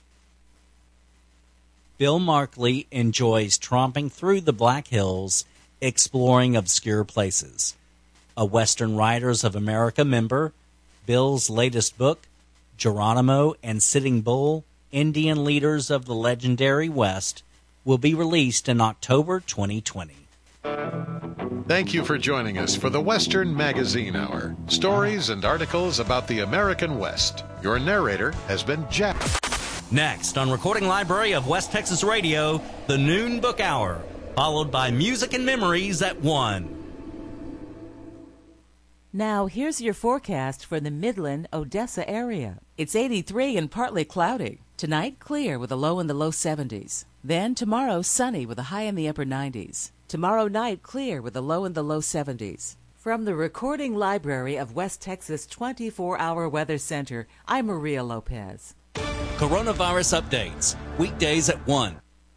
A: Bill Markley enjoys tromping through the Black Hills, exploring obscure places. A Western Writers of America member, Bill's latest book, Geronimo and Sitting Bull, Indian Leaders of the Legendary West, will be released in October twenty twenty.
B: Thank you for joining us for the Western Magazine Hour. Stories and articles about the American West. Your narrator has been Jack.
A: Next on Recording Library of West Texas Radio, the Noon Book Hour, followed by Music and Memories at one.
C: Now, here's your forecast for the Midland, Odessa area. It's eighty-three and partly cloudy. Tonight, clear with a low in the low seventies. Then tomorrow, sunny with a high in the upper nineties. Tomorrow night, clear with a low in the low seventies. From the Recording Library of West Texas twenty-four hour Weather Center, I'm Maria Lopez.
A: Coronavirus updates, weekdays at one.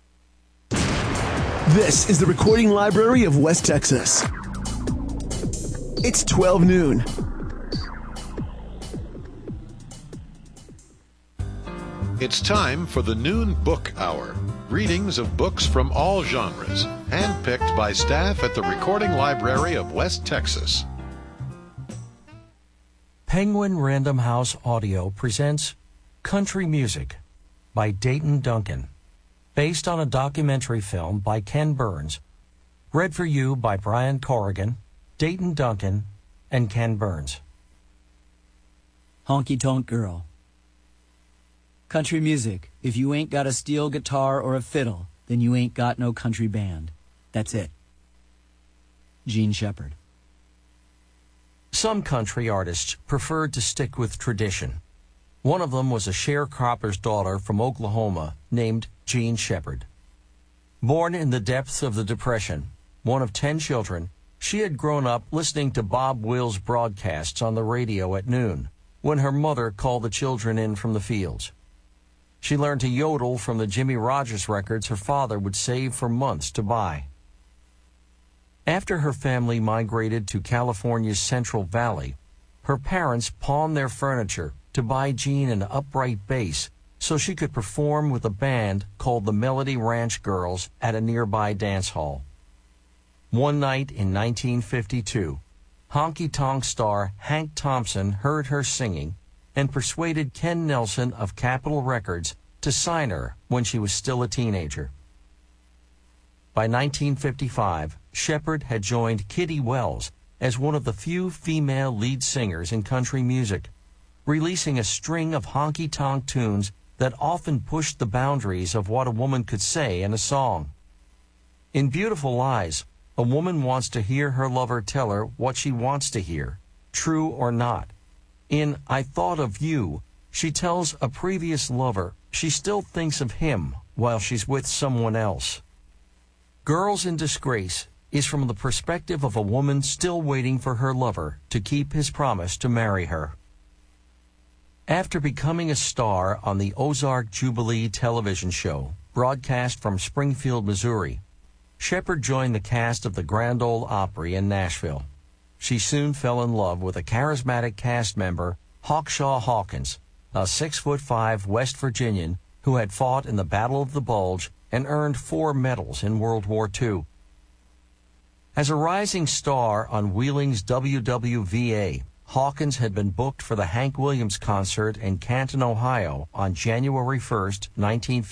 D: This is the Recording Library of West Texas. It's twelve noon.
B: It's time for the Noon Book Hour. Readings of books from all genres, handpicked by staff at the Recording Library of West Texas.
E: Penguin Random House Audio presents Country Music by Dayton Duncan, based on a documentary film by Ken Burns, read for you by Brian Corrigan, Dayton Duncan, and Ken Burns.
F: Honky Tonk Girl. Country music. If you ain't got a steel guitar or a fiddle, then you ain't got no country band. That's it. Gene Shepard.
E: Some country artists preferred to stick with tradition. One of them was a sharecropper's daughter from Oklahoma named Gene Shepard. Born in the depths of the Depression, one of ten children, she had grown up listening to Bob Wills' broadcasts on the radio at noon, when her mother called the children in from the fields. She learned to yodel from the Jimmy Rogers records her father would save for months to buy. After her family migrated to California's Central Valley, her parents pawned their furniture to buy Jean an upright bass so she could perform with a band called the Melody Ranch Girls at a nearby dance hall. One night in nineteen fifty-two, honky-tonk star Hank Thompson heard her singing and persuaded Ken Nelson of Capitol Records to sign her when she was still a teenager. By nineteen fifty-five, Shepard had joined Kitty Wells as one of the few female lead singers in country music, releasing a string of honky-tonk tunes that often pushed the boundaries of what a woman could say in a song. In Beautiful Lies, a woman wants to hear her lover tell her what she wants to hear, true or not. In I Thought of You, she tells a previous lover she still thinks of him while she's with someone else. Girls in Disgrace is from the perspective of a woman still waiting for her lover to keep his promise to marry her. After becoming a star on the Ozark Jubilee television show, broadcast from Springfield, Missouri, Shepard joined the cast of the Grand Ole Opry in Nashville. She soon fell in love with a charismatic cast member, Hawkshaw Hawkins, a six foot five West Virginian who had fought in the Battle of the Bulge and earned four medals in World War Two. As a rising star on Wheeling's W W V A, Hawkins had been booked for the Hank Williams concert in Canton, Ohio on January first, nineteen